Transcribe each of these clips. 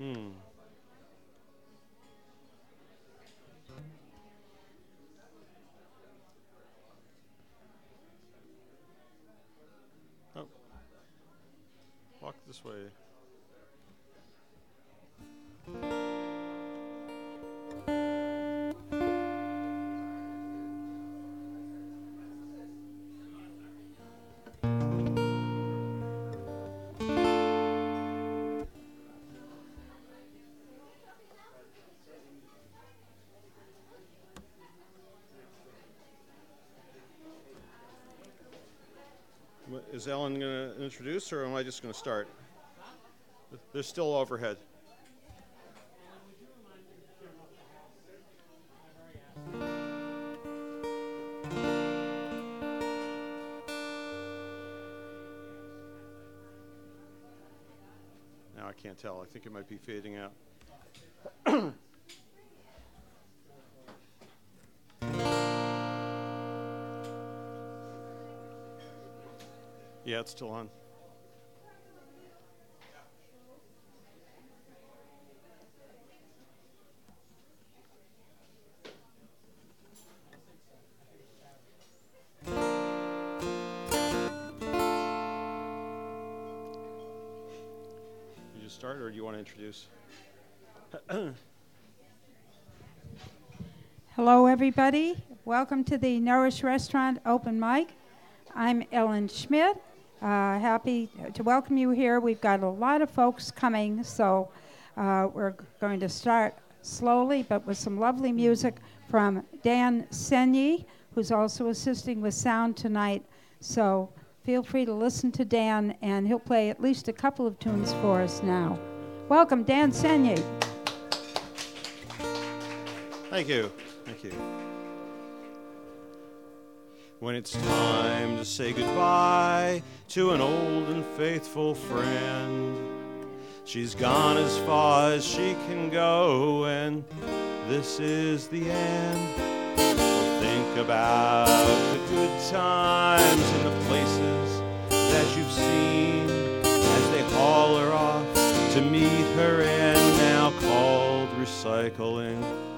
Oh. Walk this way. Is Ellen going to introduce, or am I just going to start? They're still overhead. Now I can't tell. I think it might be fading out. Yeah, it's still on. You just start, or do you want to introduce? Hello, everybody. Welcome to the Nourish Restaurant Open Mic. I'm Ellen Schmidt. Happy to welcome you here. We've got a lot of folks coming, so we're going to start slowly, but with some lovely music from Dan Senyi, who's also assisting with sound tonight. So feel free to listen to Dan, and he'll play at least a couple of tunes for us now. Welcome, Dan Senyi. Thank you. Thank you. When it's time to say goodbye to an old and faithful friend, she's gone as far as she can go, and this is the end. Think about the good times and the places that you've seen as they haul her off to meet her end, now called recycling.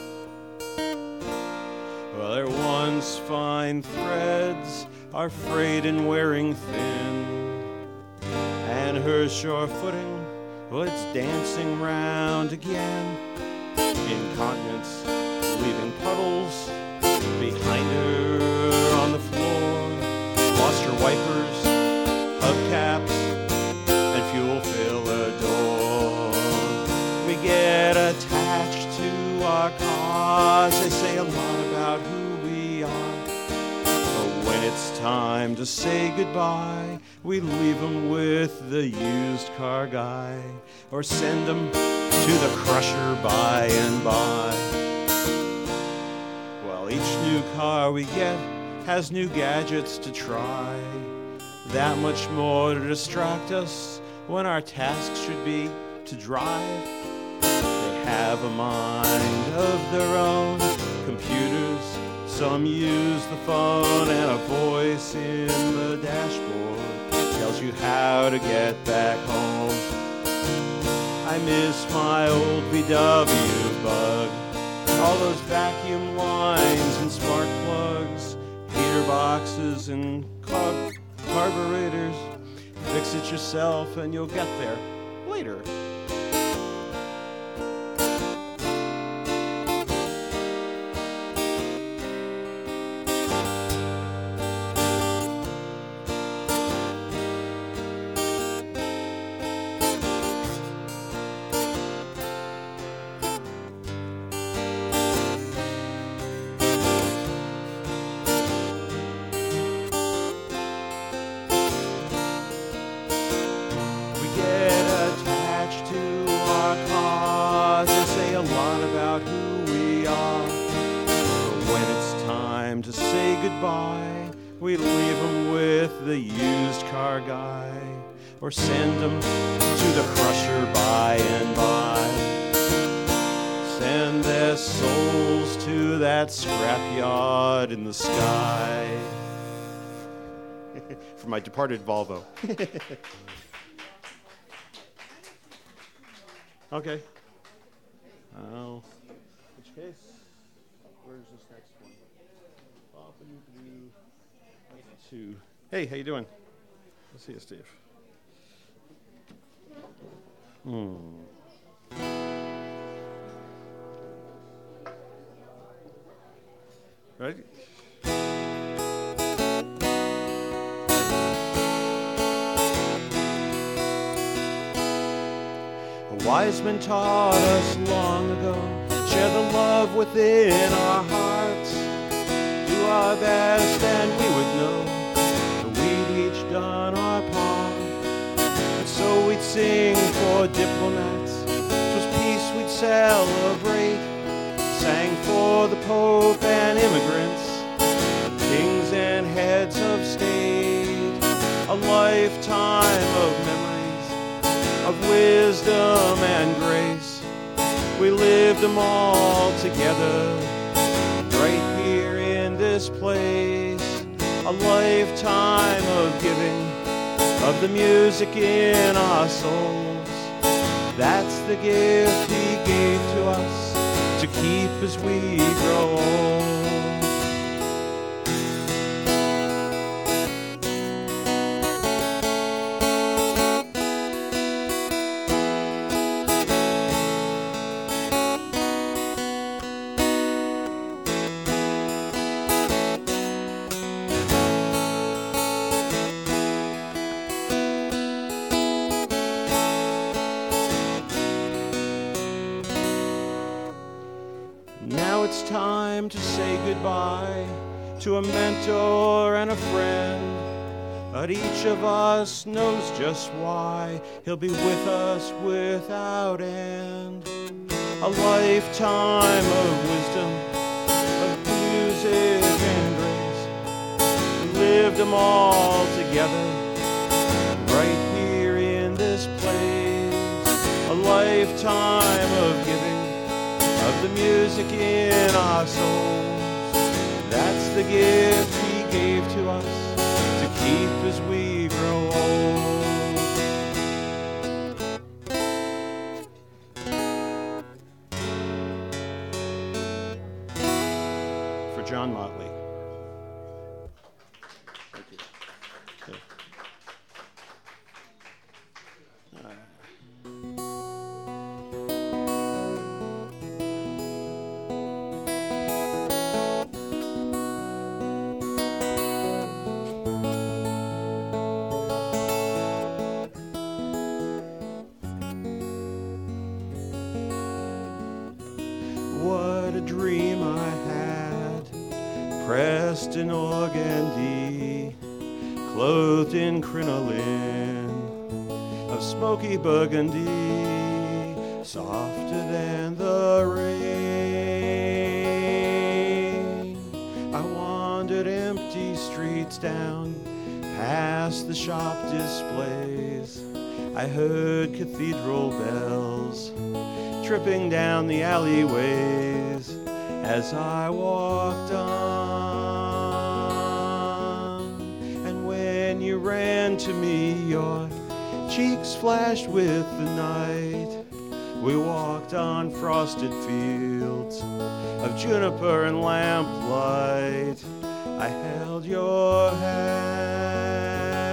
Well, their once fine threads are frayed and wearing thin, and her sure footing, well, it's dancing round again. Incontinence, leaving puddles behind her on the floor. Lost her wipers, hubcaps, and fuel filler door. We get attached to our cars. They say a lot about who we are. But when it's time to say goodbye, we leave them with the used car guy, or send them to the crusher by and by. Well, each new car we get has new gadgets to try, that much more to distract us when our task should be to drive. They have a mind of their own, computers, some use the phone, and a voice in the dashboard tells you how to get back home. I miss my old VW Bug, all those vacuum lines and spark plugs, heater boxes and carburetors. Fix it yourself and you'll get there later. Or send them to the crusher by and by. Send their souls to that scrapyard in the sky. For my departed Volvo. Okay. Which case? Where's this next one? Two. Hey, how you doing? Let's see you, Steve. Ready? A wise man taught us long ago, share the love within our hearts. Do our best and we would know that we'd each done our part. And so we'd sing for diplomats, 'twas peace we'd celebrate. Sang for the Pope and immigrants, kings and heads of state. A lifetime of memories, of wisdom and grace. We lived them all together, right here in this place. A lifetime of giving, of the music in our souls. That's the gift he gave to us, to keep as we grow old. Now it's time to say goodbye to a mentor and a friend, but each of us knows just why he'll be with us without end. A lifetime of wisdom, of music and grace. We lived them all together, right here in this place. A lifetime of giving, of the music in our souls. That's the gift he gave to us, to keep as we grow old. For John Motley. Thank you. Okay. What a dream I had, pressed in organdy, clothed in crinoline of smoky burgundy, softer than the rain. I wandered empty streets down, past the shop displays. I heard cathedral bells tripping down the alleyways as I walked on. And when you ran to me, your cheeks flashed with the night. We walked on frosted fields of juniper and lamplight. I held your hand.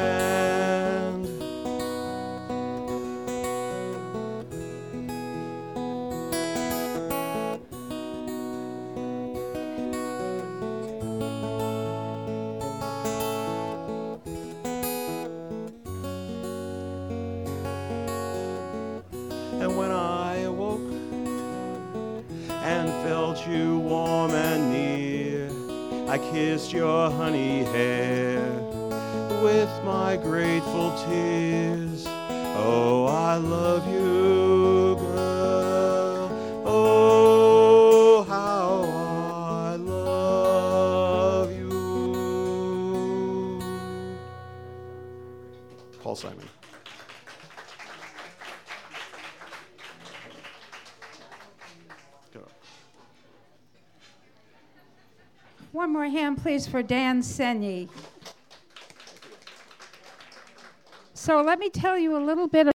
And when I awoke and felt you warm and near, I kissed your honey hair with my grateful tears. Oh, I love you, girl. Oh, how I love you. Paul Simon. One more hand, please, for Dan Senyi. So let me tell you a little bit